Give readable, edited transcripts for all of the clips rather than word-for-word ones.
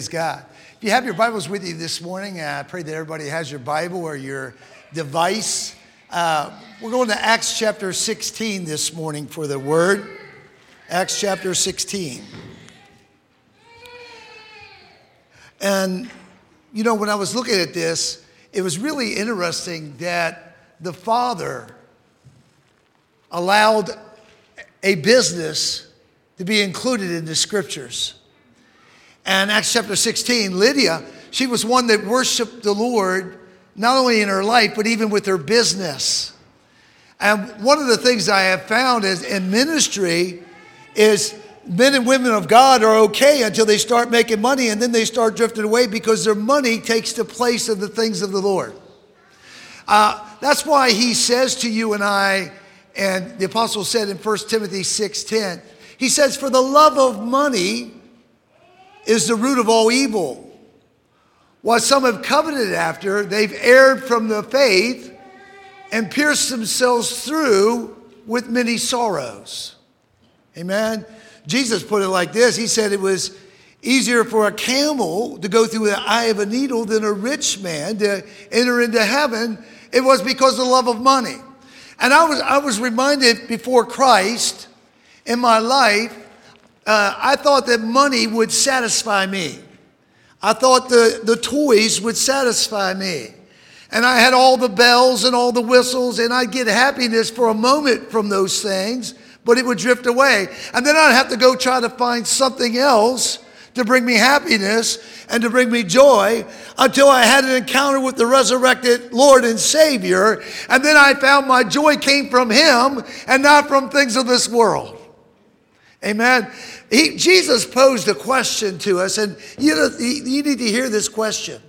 Praise God. If you have your Bibles with you this morning, I pray that everybody has your Bible or your device. We're going to Acts chapter 16 this morning for the Word. Acts chapter 16. And, you know, when I was looking at this, it was really interesting that the Father allowed a business to be included in the Scriptures. And Acts chapter 16, Lydia, she was one that worshiped the Lord, not only in her life, but even with her business. And one of the things I have found is in ministry is men and women of God are okay until they start making money, and then they start drifting away because their money takes the place of the things of the Lord. That's why he says to you and I, and the apostle said in 1 Timothy 6:10, he says, for the love of money is the root of all evil. What some have coveted after, they've erred from the faith and pierced themselves through with many sorrows. Amen. Jesus put it like this. He said it was easier for a camel to go through the eye of a needle than a rich man to enter into heaven. It was because of the love of money. And I was reminded before Christ in my life, I thought that money would satisfy me. I thought the toys would satisfy me. And I had all the bells and all the whistles, and I'd get happiness for a moment from those things, but it would drift away. And then I'd have to go try to find something else to bring me happiness and to bring me joy until I had an encounter with the resurrected Lord and Savior. And then I found my joy came from Him and not from things of this world. Amen. Jesus posed a question to us, and you need to hear this question.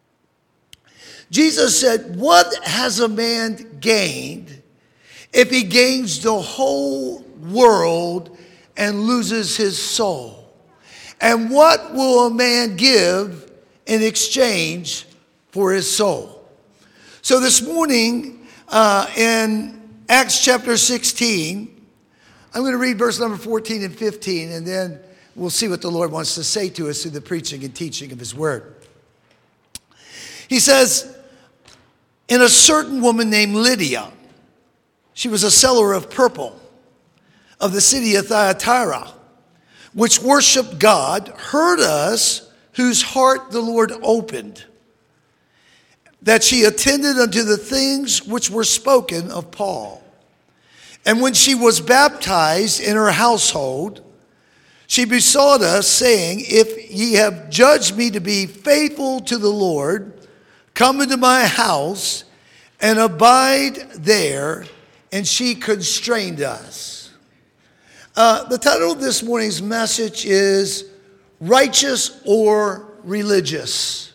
Jesus said, what has a man gained if he gains the whole world and loses his soul? And what will a man give in exchange for his soul? So this morning in Acts chapter 16, I'm going to read verse number 14 and 15, and then we'll see what the Lord wants to say to us through the preaching and teaching of His Word. He says, and a certain woman named Lydia, she was a seller of purple of the city of Thyatira, which worshiped God, heard us, whose heart the Lord opened, that she attended unto the things which were spoken of Paul. And when she was baptized in her household, she besought us, saying, if ye have judged me to be faithful to the Lord, come into my house and abide there. And she constrained us. The title of this morning's message is Righteous or Religious.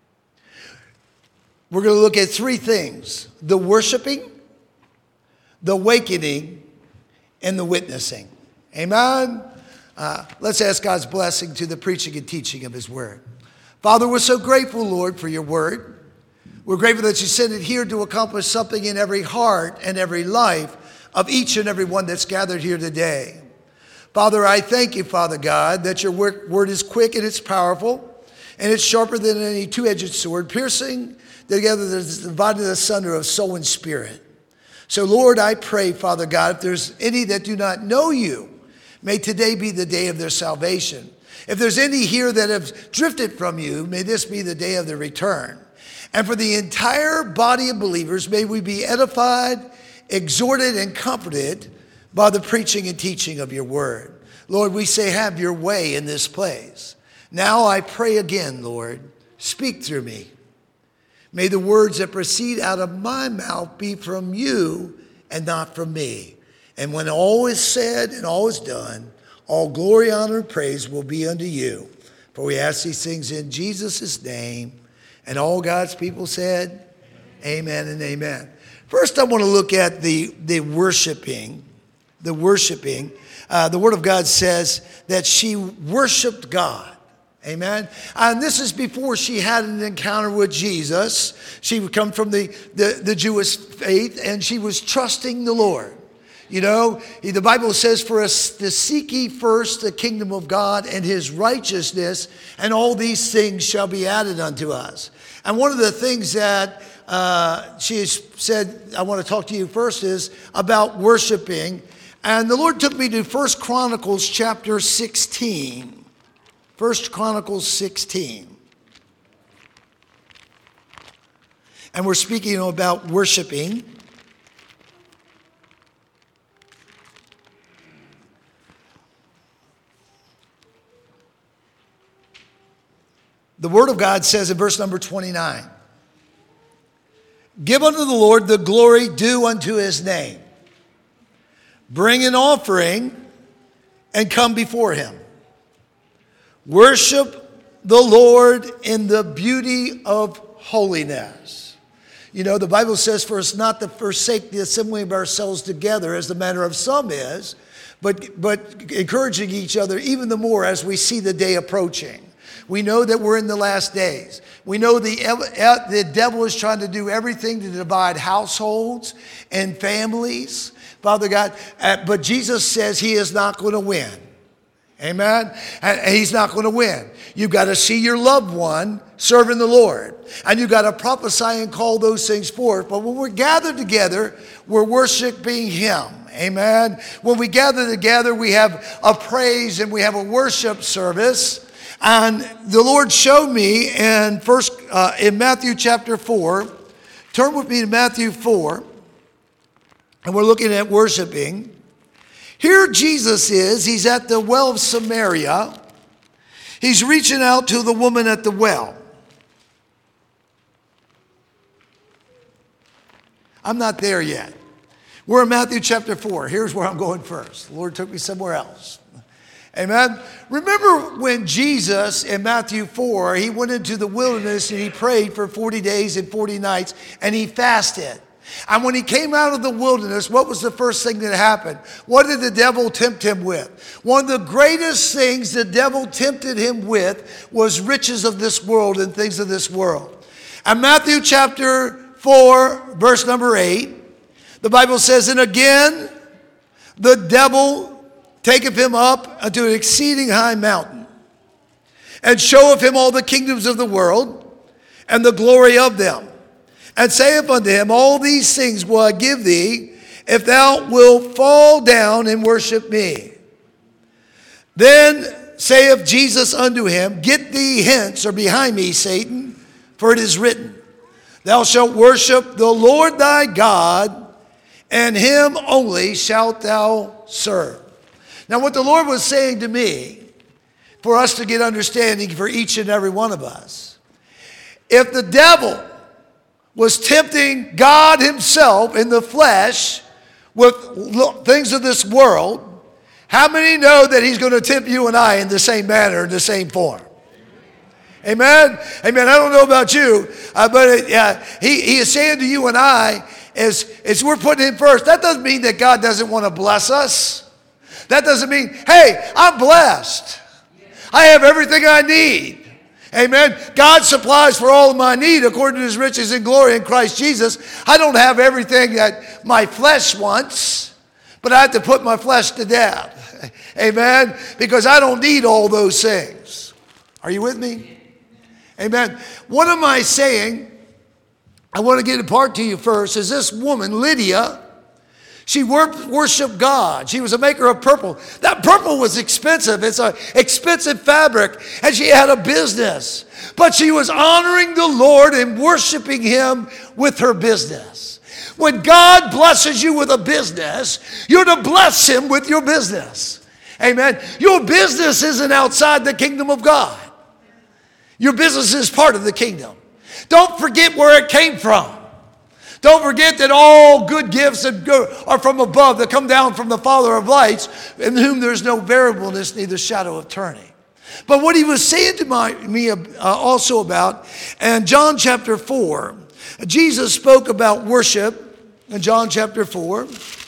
We're going to look at three things: the worshiping, the awakening, and the witnessing. Amen? Let's ask God's blessing to the preaching and teaching of His Word. Father, we're so grateful, Lord, for your Word. We're grateful that you sent it here to accomplish something in every heart and every life of each and every one that's gathered here today. Father, I thank you, Father God, that your Word is quick and it's powerful, and it's sharper than any two-edged sword, piercing together the dividing asunder of soul and spirit. So, Lord, I pray, Father God, if there's any that do not know you, may today be the day of their salvation. If there's any here that have drifted from you, may this be the day of their return. And for the entire body of believers, may we be edified, exhorted, and comforted by the preaching and teaching of your word. Lord, we say, have your way in this place. Now I pray again, Lord, speak through me. May the words that proceed out of my mouth be from you and not from me. And when all is said and all is done, all glory, honor, and praise will be unto you. For we ask these things in Jesus' name. And all God's people said, amen and amen. First, I want to look at the worshiping. The worshiping. The Word of God says that she worshiped God. Amen. And this is before she had an encounter with Jesus. She would come from the Jewish faith, and she was trusting the Lord. You know, the Bible says for us to seek ye first the kingdom of God and his righteousness, and all these things shall be added unto us. And one of the things that she has said, I want to talk to you first, is about worshiping. And the Lord took me to 1 Chronicles chapter 16. 1 Chronicles 16. And we're speaking about worshiping. The Word of God says in verse number 29, give unto the Lord the glory due unto his name. Bring an offering and come before him. Worship the Lord in the beauty of holiness. You know, the Bible says for us not to forsake the assembling of ourselves together as the manner of some is, but encouraging each other even the more as we see the day approaching. We know that we're in the last days. We know the devil is trying to do everything to divide households and families, Father God. But Jesus says he is not going to win. Amen? And he's not going to win. You've got to see your loved one serving the Lord. And you've got to prophesy and call those things forth. But when we're gathered together, we're worshiping him. Amen? When we gather together, we have a praise and we have a worship service. And the Lord showed me in Matthew chapter 4. Turn with me to Matthew 4. And we're looking at worshiping. Here Jesus is. He's at the well of Samaria. He's reaching out to the woman at the well. I'm not there yet. We're in Matthew chapter 4. Here's where I'm going first. The Lord took me somewhere else. Amen. Remember when Jesus in Matthew 4, he went into the wilderness and he prayed for 40 days and 40 nights and he fasted. And when he came out of the wilderness, what was the first thing that happened? What did the devil tempt him with? One of the greatest things the devil tempted him with was riches of this world and things of this world. And Matthew chapter 4, verse number 8, the Bible says, and again, the devil taketh him up unto an exceeding high mountain, and showeth him all the kingdoms of the world, and the glory of them, and saith unto him, all these things will I give thee, if thou wilt fall down and worship me. Then saith Jesus unto him, get thee hence, or behind me, Satan, for it is written, thou shalt worship the Lord thy God, and him only shalt thou serve. Now, what the Lord was saying to me, for us to get understanding for each and every one of us, if the devil was tempting God himself in the flesh with things of this world, how many know that he's going to tempt you and I in the same manner, in the same form? Amen? Amen. I don't know about you, but he is saying to you and I, as we're putting him first, that doesn't mean that God doesn't want to bless us. That doesn't mean, hey, I'm blessed. I have everything I need. Amen. God supplies for all of my need according to his riches and glory in Christ Jesus. I don't have everything that my flesh wants, but I have to put my flesh to death. Amen. Because I don't need all those things. Are you with me? Amen. What am I saying? I want to get a part to you first. Is this woman, Lydia, she worshiped God. She was a maker of purple. That purple was expensive. It's an expensive fabric. And she had a business. But she was honoring the Lord and worshiping him with her business. When God blesses you with a business, you're to bless him with your business. Amen. Your business isn't outside the kingdom of God. Your business is part of the kingdom. Don't forget where it came from. Don't forget that all good gifts are from above, that come down from the Father of lights, in whom there's no variableness, neither shadow of turning. But what he was saying to me also about, in John chapter 4, Jesus spoke about worship in John chapter 4.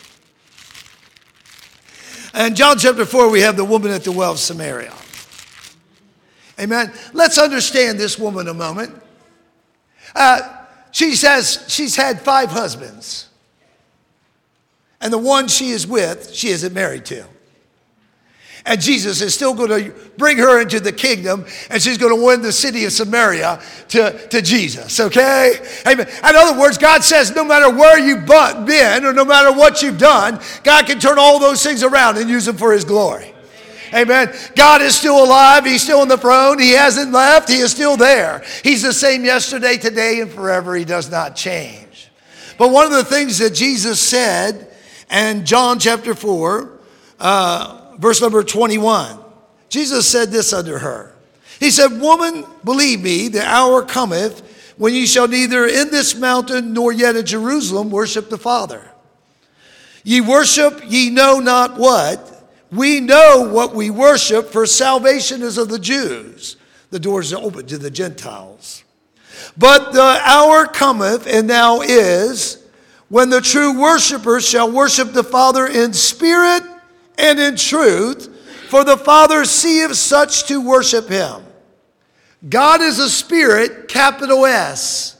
And John chapter 4, we have the woman at the well of Samaria. Amen. Let's understand this woman a moment. She says she's had 5 husbands. and the one she is with, she isn't married to. And Jesus is still going to bring her into the kingdom, and she's going to win the city of Samaria to Jesus, okay? Amen. In other words, God says no matter where you've been or no matter what you've done, God can turn all those things around and use them for his glory. Amen. God is still alive. He's still on the throne. He hasn't left. He is still there. He's the same yesterday, today, and forever. He does not change. But one of the things that Jesus said in John chapter 4, verse number 21, Jesus said this unto her. He said, "Woman, believe me, the hour cometh when ye shall neither in this mountain nor yet in Jerusalem worship the Father. Ye worship ye know not what. We know what we worship, for salvation is of the Jews." The doors are open to the Gentiles. "But the hour cometh, and now is, when the true worshipers shall worship the Father in spirit and in truth, for the Father seeth such to worship him." God is a spirit, capital S.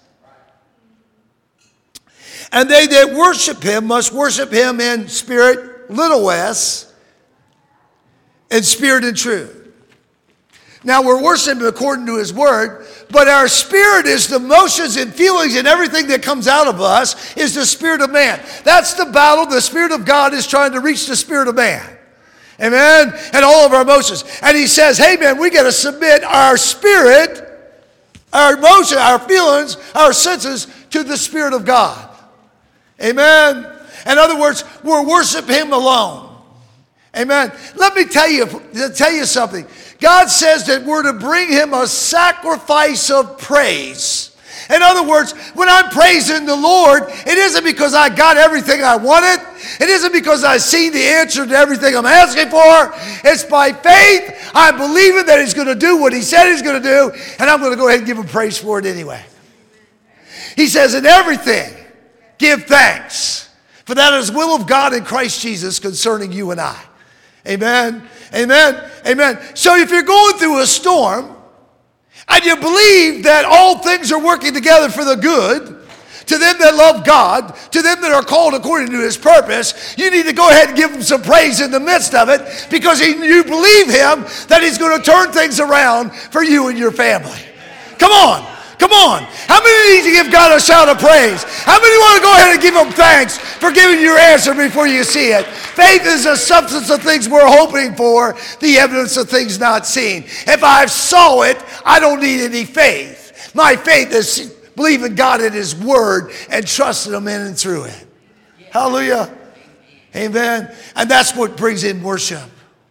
"And they that worship him must worship him in spirit, little s, in spirit and truth." Now we're worshiping according to his word, but our spirit is the emotions and feelings and everything that comes out of us is the spirit of man. That's the battle. The spirit of God is trying to reach the spirit of man. Amen? And all of our emotions. And he says, hey man, we got to submit our spirit, our emotion, our feelings, our senses to the Spirit of God. Amen? In other words, we're worshiping him alone. Amen. Let me tell you something. God says that we're to bring him a sacrifice of praise. In other words, when I'm praising the Lord, it isn't because I got everything I wanted. It isn't because I see the answer to everything I'm asking for. It's by faith. I'm believing that he's going to do what he said he's going to do, and I'm going to go ahead and give him praise for it anyway. He says, in everything, give thanks, for that is the will of God in Christ Jesus concerning you and I. Amen, amen, amen. So if you're going through a storm and you believe that all things are working together for the good, to them that love God, to them that are called according to his purpose, you need to go ahead and give him some praise in the midst of it, because you believe him that he's going to turn things around for you and your family. Come on. Come on. How many need to give God a shout of praise? How many want to go ahead and give him thanks for giving your answer before you see it? Faith is the substance of things we're hoping for, the evidence of things not seen. If I saw it, I don't need any faith. My faith is believing God in his word and trusting him in and through it. Hallelujah. Amen. And that's what brings in worship.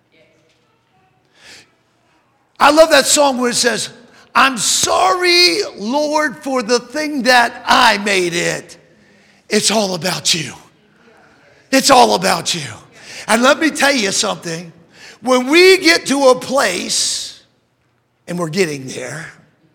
I love that song where it says, I'm sorry, Lord, for the thing that I made it. It's all about you. It's all about you. And let me tell you something. When we get to a place, and we're getting there,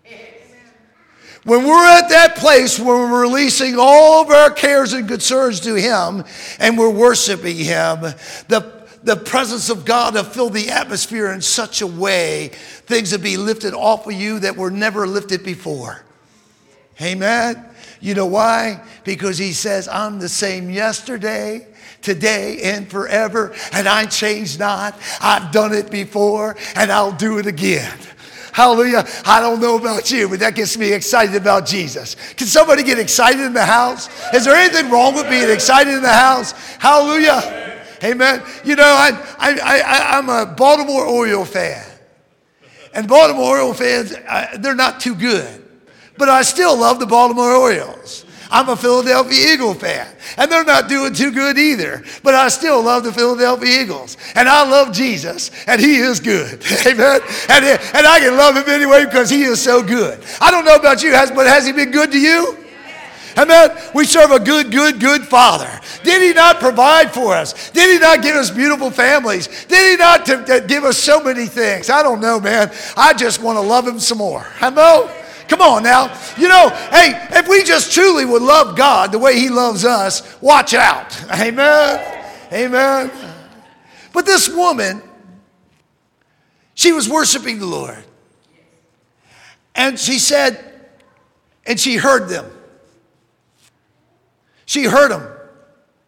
when we're at that place where we're releasing all of our cares and concerns to him, and we're worshiping him, the presence of God will fill the atmosphere in such a way, things will be lifted off of you that were never lifted before. Amen. You know why? Because he says, I'm the same yesterday, today, and forever, and I change not. I've done it before, and I'll do it again. Hallelujah. I don't know about you, but that gets me excited about Jesus. Can somebody get excited in the house? Is there anything wrong with being excited in the house? Hallelujah. Amen. You know, I'm a Baltimore Orioles fan. And Baltimore Orioles fans, they're not too good. But I still love the Baltimore Orioles. I'm a Philadelphia Eagles fan. And they're not doing too good either. But I still love the Philadelphia Eagles. And I love Jesus. And he is good. Amen. And I can love him anyway because he is so good. I don't know about you, but has he been good to you? Amen. We serve a good Father. Did he not provide for us? Did he not give us beautiful families? Did he not give us so many things? I don't know, man. I just want to love him some more. Hello? Come on now. You know, hey, if we just truly would love God the way he loves us, watch out. Amen. Amen. But this woman, she was worshiping the Lord. And she said, and she heard them. She heard them.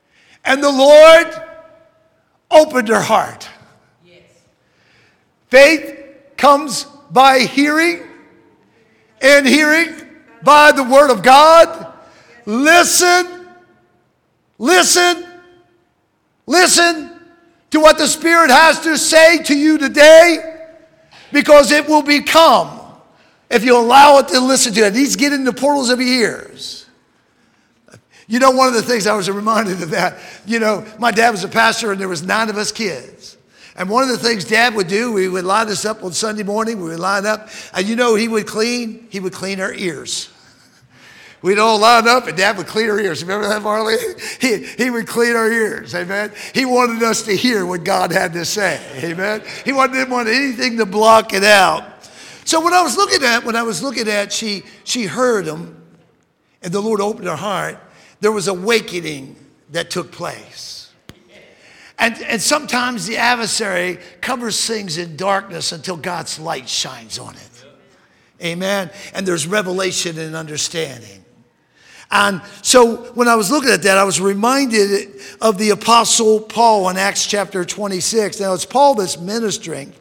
And the Lord opened her heart. Yes. Faith comes by hearing, and hearing by the word of God. Listen, listen, listen to what the Spirit has to say to you today, because it will become, if you allow it to listen to it. It needs to get in the portals of your ears. You know, one of the things I was reminded of that, you know, my dad was a pastor and there was 9 of us kids. And one of the things Dad would do, we would line us up on Sunday morning, we would line up, and you know he would clean our ears. We'd all line up and Dad would clean our ears. Remember that, Marley? He would clean our ears, amen? He wanted us to hear what God had to say, amen? He didn't want anything to block it out. So when I was looking at, she heard him, and the Lord opened her heart. There was awakening that took place. And sometimes the adversary covers things in darkness until God's light shines on it. Amen. And there's revelation and understanding. And so when I was looking at that, I was reminded of the Apostle Paul in Acts chapter 26. Now it's Paul that's ministering,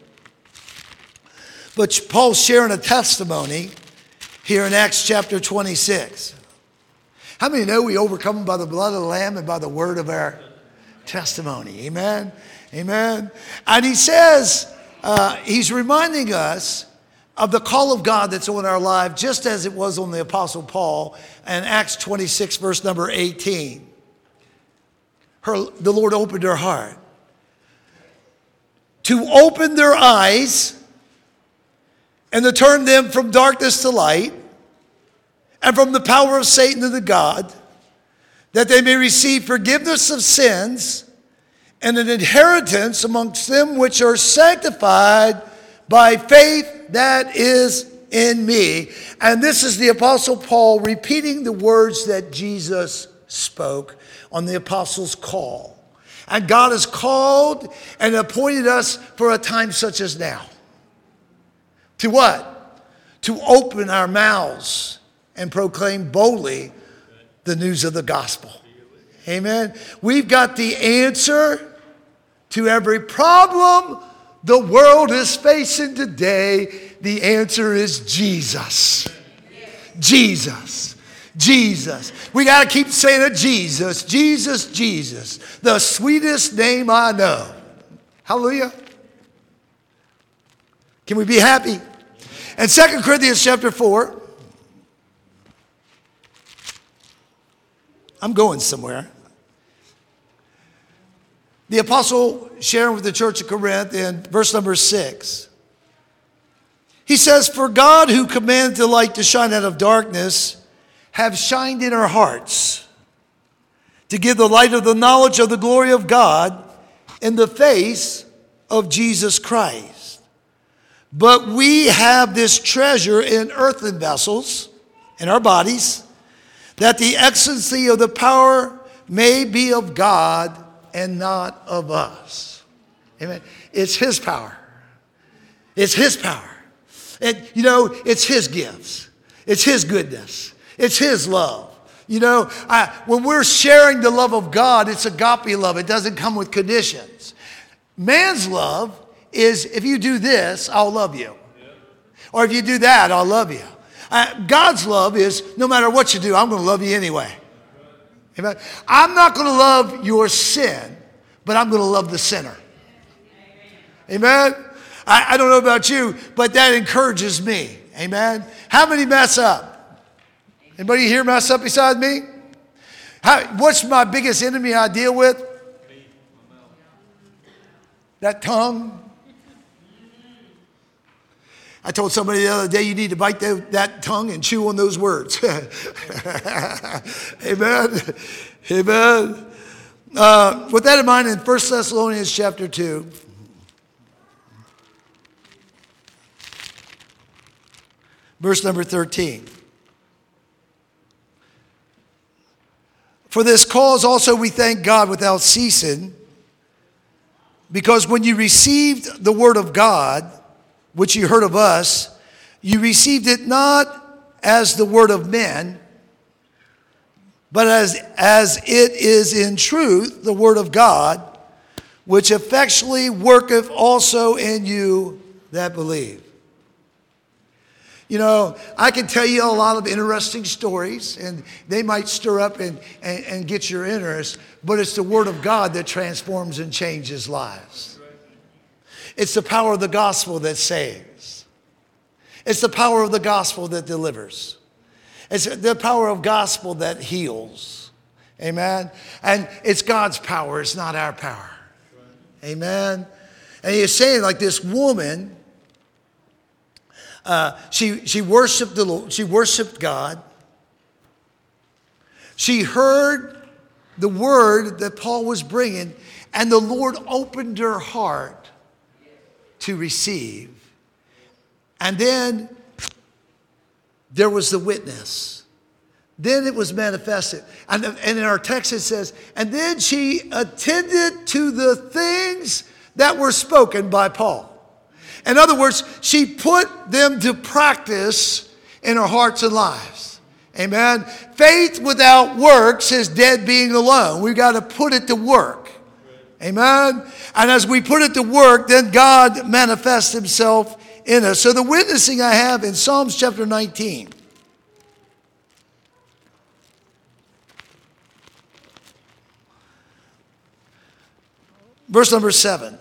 but Paul's sharing a testimony here in Acts chapter 26. How many know we overcome by the blood of the Lamb and by the word of our testimony? Amen? Amen. And he says, he's reminding us of the call of God that's on our life, just as it was on the Apostle Paul in Acts 26, verse number 18. The Lord opened her heart to open their eyes and to turn them from darkness to light, and from the power of Satan to the God, that they may receive forgiveness of sins and an inheritance amongst them which are sanctified by faith that is in me. And this is the Apostle Paul repeating the words that Jesus spoke on the apostles' call. And God has called and appointed us for a time such as now. To what? To open our mouths and proclaim boldly the news of the gospel. Amen. We've got the answer to every problem the world is facing today. The answer is Jesus. Jesus. Jesus. We got to keep saying it, Jesus, Jesus, Jesus. The sweetest name I know. Hallelujah. Can we be happy? And 2 Corinthians chapter 4. I'm going somewhere. The apostle sharing with the church of Corinth in verse number 6. He says, for God who commanded the light to shine out of darkness have shined in our hearts to give the light of the knowledge of the glory of God in the face of Jesus Christ. But we have this treasure in earthen vessels, in our bodies, that the excellency of the power may be of God and not of us. Amen. It's His power. It's His power. It's His gifts. It's His goodness. It's His love. When we're sharing the love of God, it's agape love. It doesn't come with conditions. Man's love is, if you do this, I'll love you. Or if you do that, I'll love you. God's love is, no matter what you do, I'm going to love you anyway. Amen. I'm not going to love your sin, but I'm going to love the sinner. Amen. I don't know about you, but that encourages me. Amen. How many mess up? Anybody here mess up beside me? What's my biggest enemy I deal with? That tongue. I told somebody the other day, you need to bite that tongue and chew on those words. Amen. Amen. With that in mind, in 1 Thessalonians chapter 2, verse number 13. For this cause also we thank God without ceasing, because when you received the word of God, which you heard of us, you received it not as the word of men, but as it is in truth, the word of God, which effectually worketh also in you that believe. You know, I can tell you a lot of interesting stories, and they might stir up and get your interest, but it's the word of God that transforms and changes lives. It's the power of the gospel that saves. It's the power of the gospel that delivers. It's the power of gospel that heals. Amen? And it's God's power, it's not our power. Amen? And he's saying, like, this woman, she worshiped the Lord. She worshiped God. She heard the word that Paul was bringing, and the Lord opened her heart to receive. And then there was the witness. Then it was manifested. And in our text it says, and then she attended to the things that were spoken by Paul. In other words, she put them to practice in her hearts and lives. Amen. Faith without works is dead being alone. We've got to put it to work. Amen. And as we put it to work, then God manifests himself in us. So the witnessing I have in Psalms chapter 19. Verse number 7.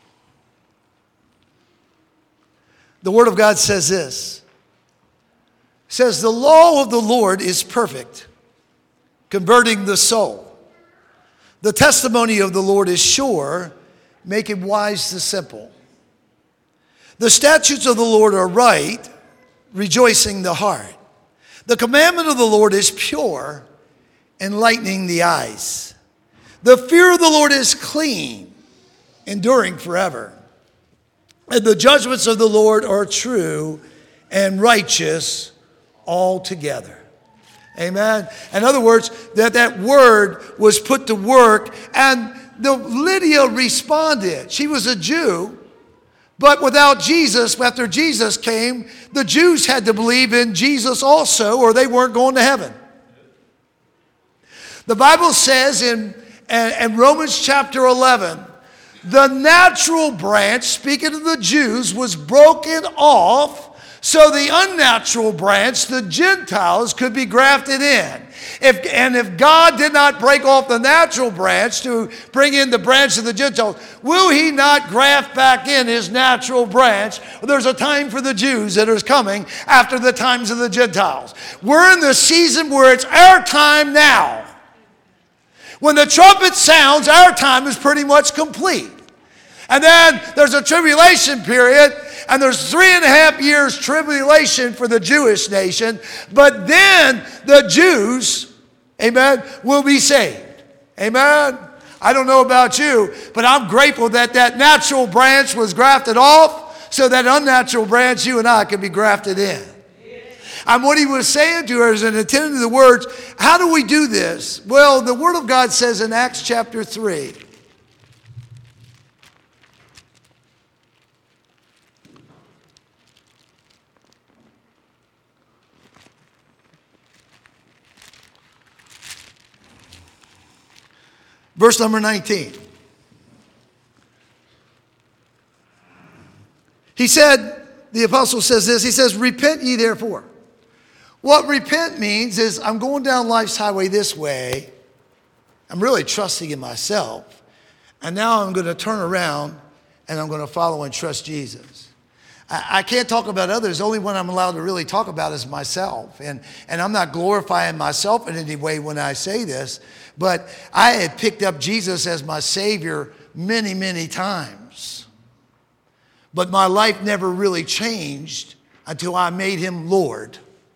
The word of God says this. It says, the law of the Lord is perfect, converting the soul. The testimony of the Lord is sure, making wise the simple. The statutes of the Lord are right, rejoicing the heart. The commandment of the Lord is pure, enlightening the eyes. The fear of the Lord is clean, enduring forever. And the judgments of the Lord are true and righteous altogether. Amen. In other words, that word was put to work, and Lydia responded. She was a Jew, but without Jesus, after Jesus came, the Jews had to believe in Jesus also, or they weren't going to heaven. The Bible says in Romans chapter 11, the natural branch, speaking of the Jews, was broken off so the unnatural branch, the Gentiles, could be grafted in. If God did not break off the natural branch to bring in the branch of the Gentiles, will he not graft back in his natural branch? There's a time for the Jews that is coming after the times of the Gentiles. We're in the season where it's our time now. When the trumpet sounds, our time is pretty much complete. And then there's a tribulation period, and there's 3.5 years tribulation for the Jewish nation. But then the Jews, amen, will be saved. Amen. I don't know about you, but I'm grateful that that natural branch was grafted off so that unnatural branch, you and I, can be grafted in. And what he was saying to her is, in attending to the words, how do we do this? Well, the Word of God says in Acts chapter 3, verse number 19. He said, the apostle says this, he says, repent ye therefore. What repent means is I'm going down life's highway this way. I'm really trusting in myself. And now I'm going to turn around and I'm going to follow and trust Jesus. I can't talk about others. The only one I'm allowed to really talk about is myself. And I'm not glorifying myself in any way when I say this. But I had picked up Jesus as my Savior many, many times. But my life never really changed until I made him Lord.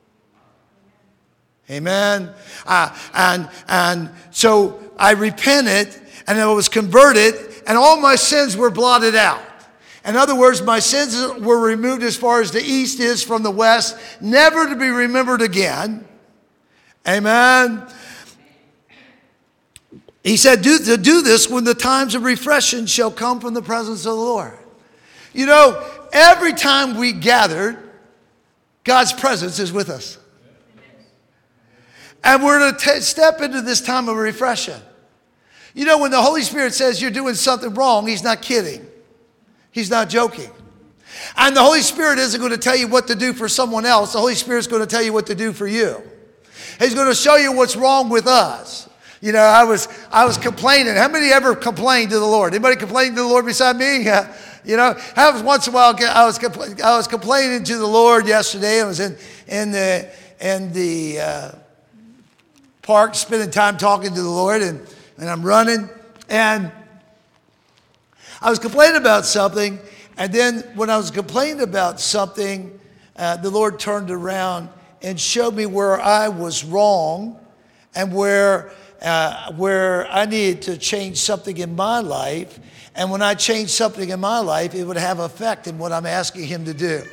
Amen. And so I repented and I was converted and all my sins were blotted out. In other words, my sins were removed as far as the east is from the west, never to be remembered again. Amen. He said, to do this when the times of refreshing shall come from the presence of the Lord. You know, every time we gathered, God's presence is with us. And we're going to step into this time of refreshing. You know, when the Holy Spirit says you're doing something wrong, he's not kidding. He's not joking. And the Holy Spirit isn't going to tell you what to do for someone else. The Holy Spirit's going to tell you what to do for you. He's going to show you what's wrong with us. You know, I was complaining. How many ever complained to the Lord? Anybody complain to the Lord beside me? You know, once in a while I was complaining to the Lord yesterday. I was in the park, spending time talking to the Lord, and I'm running, and I was complaining about something, and then when I was complaining about something, the Lord turned around and showed me where I was wrong and where I needed to change something in my life. And when I changed something in my life, it would have effect in what I'm asking him to do.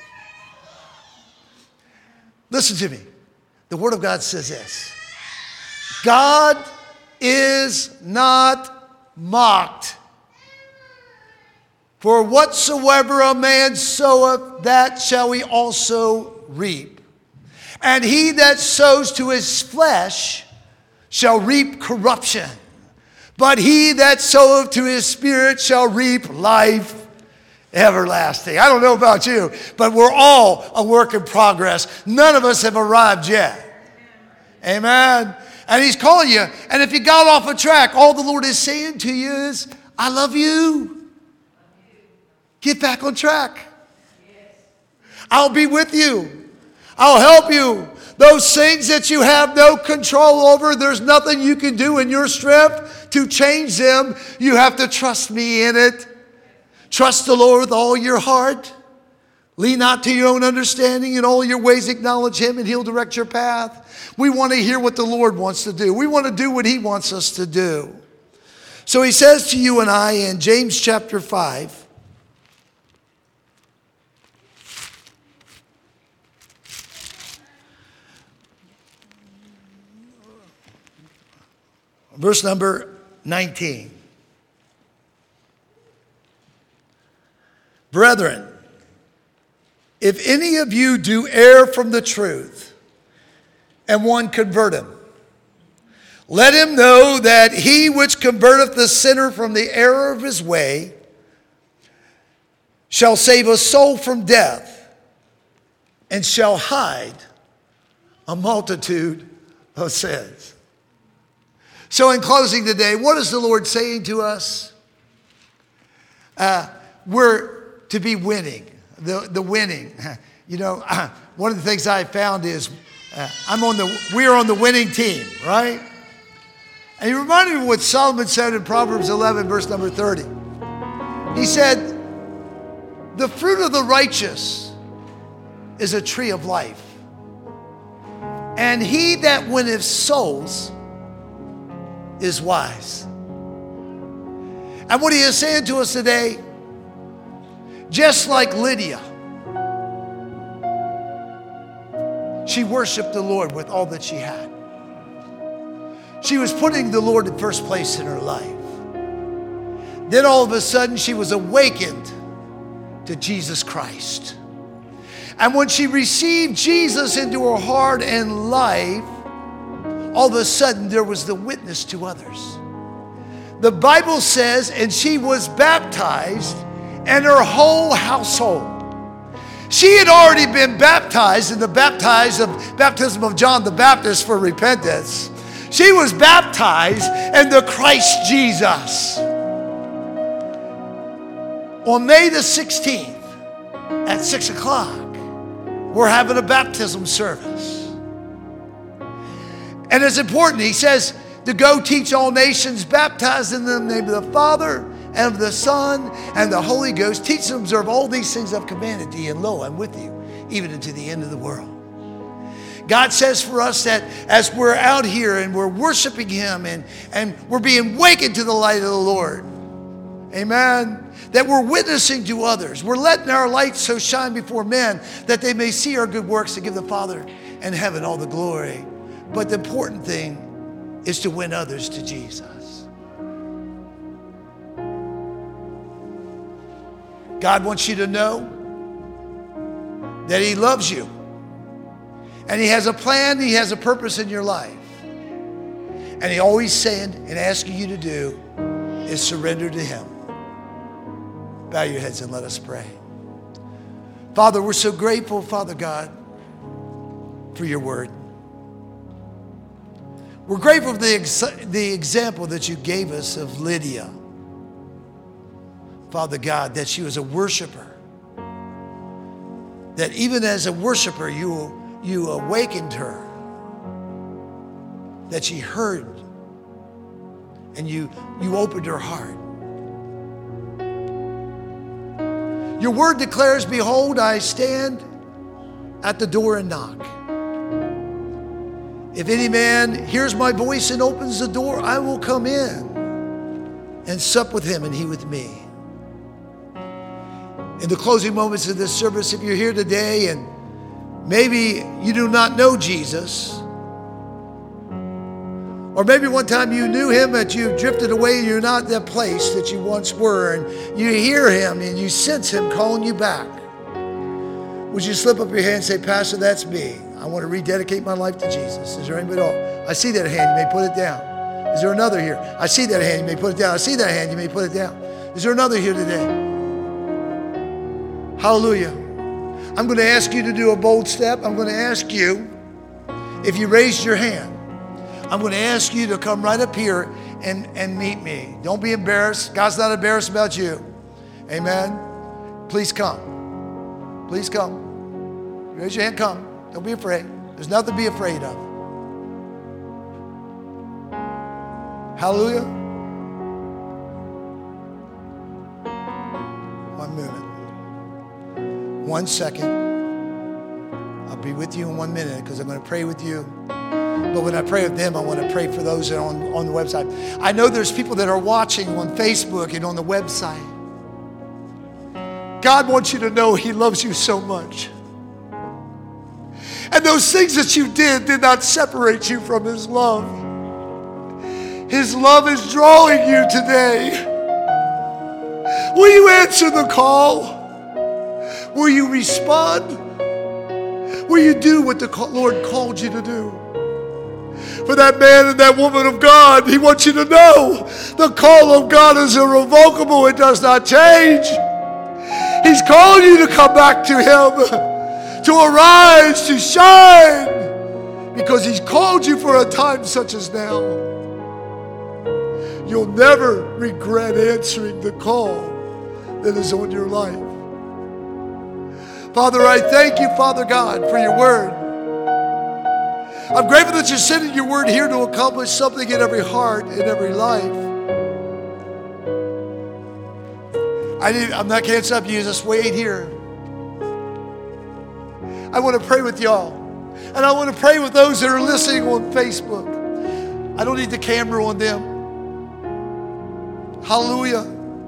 Listen to me. The Word of God says this. God is not mocked. For whatsoever a man soweth, that shall he also reap. And he that sows to his flesh shall reap corruption. But he that soweth to his spirit shall reap life everlasting. I don't know about you, but we're all a work in progress. None of us have arrived yet. Amen. And he's calling you. And if you got off a track, all the Lord is saying to you is, I love you. Get back on track. I'll be with you. I'll help you. Those things that you have no control over, there's nothing you can do in your strength to change them. You have to trust me in it. Trust the Lord with all your heart. Lean not to your own understanding. In all your ways acknowledge him and he'll direct your path. We want to hear what the Lord wants to do. We want to do what he wants us to do. So he says to you and I in James chapter 5, verse number 19. Brethren, if any of you do err from the truth, and one convert him, let him know that he which converteth the sinner from the error of his way shall save a soul from death, and shall hide a multitude of sins. So in closing today, what is the Lord saying to us? We're to be winning, the winning. You know, one of the things I found is we're on the winning team, right? And he reminded me of what Solomon said in Proverbs 11, verse number 30. He said, the fruit of the righteous is a tree of life. And he that winneth souls is wise. And what he is saying to us today, just like Lydia, she worshiped the Lord with all that she had. She was putting the Lord in first place in her life. Then all of a sudden she was awakened to Jesus Christ. And when she received Jesus into her heart and life, all of a sudden there was the witness to others. The Bible says, and she was baptized, and her whole household. She had already been baptized in the baptism of John the Baptist for repentance. She was baptized in the Christ Jesus. On May the 16th at 6 o'clock, we're having a baptism service. And it's important, he says, to go teach all nations, baptize in the name of the Father and of the Son and the Holy Ghost. Teach them to observe all these things I've commanded thee, and lo, I'm with you, even unto the end of the world. God says for us that as we're out here and we're worshiping him and we're being awakened to the light of the Lord, amen, that we're witnessing to others. We're letting our light so shine before men that they may see our good works and give the Father in heaven all the glory. But the important thing is to win others to Jesus. God wants you to know that he loves you. And he has a plan, he has a purpose in your life. And he always saying and asking you to do is surrender to him. Bow your heads and let us pray. Father, we're so grateful, Father God, for your word. We're grateful for the example that you gave us of Lydia. Father God, that she was a worshiper. That even as a worshiper, you awakened her. That she heard and you opened her heart. Your word declares, behold, I stand at the door and knock. If any man hears my voice and opens the door, I will come in and sup with him and he with me. In the closing moments of this service, if you're here today and maybe you do not know Jesus, or maybe one time you knew him, but you drifted away and you're not that place that you once were, and you hear him and you sense him calling you back. Would you slip up your hand and say, Pastor, that's me. I want to rededicate my life to Jesus. Is there anybody else? I see that hand. You may put it down. Is there another here? I see that hand. You may put it down. I see that hand. You may put it down. Is there another here today? Hallelujah. I'm going to ask you to do a bold step. I'm going to ask you, if you raised your hand, I'm going to ask you to come right up here and meet me. Don't be embarrassed. God's not embarrassed about you. Amen. Please come. Please come. Raise your hand, come. Don't be afraid. There's nothing to be afraid of. Hallelujah. 1 minute. 1 second. I'll be with you in 1 minute because I'm going to pray with you. But when I pray with them, I want to pray for those that are on the website. I know there's people that are watching on Facebook and on the website. God wants you to know he loves you so much. And those things that you did not separate you from his love. His love is drawing you today. Will you answer the call? Will you respond? Will you do what the Lord called you to do? For that man and that woman of God, he wants you to know the call of God is irrevocable. It does not change. He's calling you to come back to him, to arise, to shine, because he's called you for a time such as now. You'll never regret answering the call that is on your life. Father, I thank you, Father God, for your word. I'm grateful that you're sending your word here to accomplish something in every heart, in every life. I'm not can't stop you, just wait here. I want to pray with y'all. And I want to pray with those that are listening on Facebook. I don't need the camera on them. Hallelujah.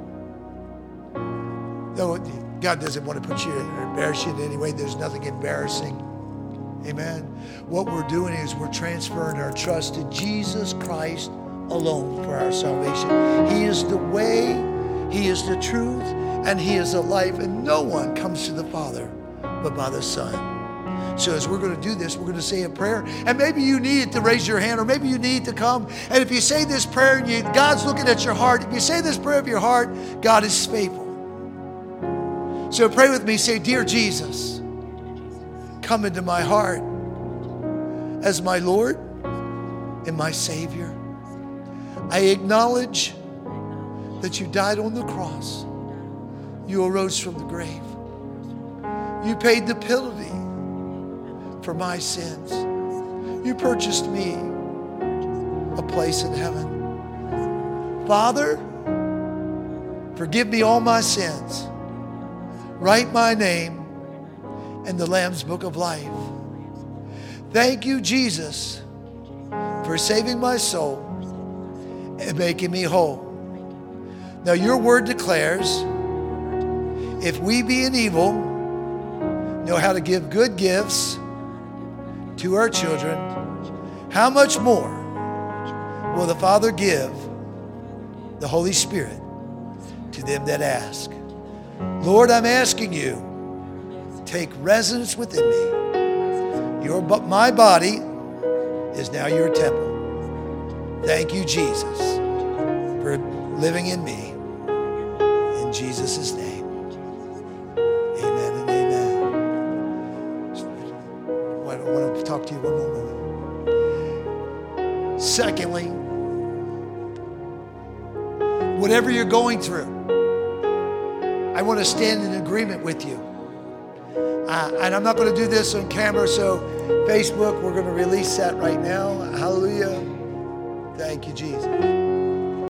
No, God doesn't want to put you in or embarrass you in any way. There's nothing embarrassing. Amen. What we're doing is we're transferring our trust to Jesus Christ alone for our salvation. He is the way, he is the truth, and he is the life. And no one comes to the Father but by the Son. So as we're going to do this, we're going to say a prayer. And maybe you need to raise your hand, or maybe you need to come. And if you say this prayer, and God's looking at your heart. If you say this prayer of your heart, God is faithful. So pray with me. Say, Dear Jesus, come into my heart as my Lord and my Savior. I acknowledge that you died on the cross. You arose from the grave. You paid the penalty for my sins. You purchased me a place in heaven. Father, forgive me all my sins. Write my name in the Lamb's Book of Life. Thank you, Jesus, for saving my soul and making me whole. Now your word declares, if we being evil know how to give good gifts to our children, how much more will the Father give the Holy Spirit to them that ask? Lord, I'm asking you, take residence within me. My body is now your temple. Thank you, Jesus, for living in me. In Jesus' name. Amen and amen. I want to talk to you one more moment. Secondly, whatever you're going through, I want to stand in agreement with you. And I'm not going to do this on camera, so Facebook, we're going to release that right now. Hallelujah. Thank you, Jesus.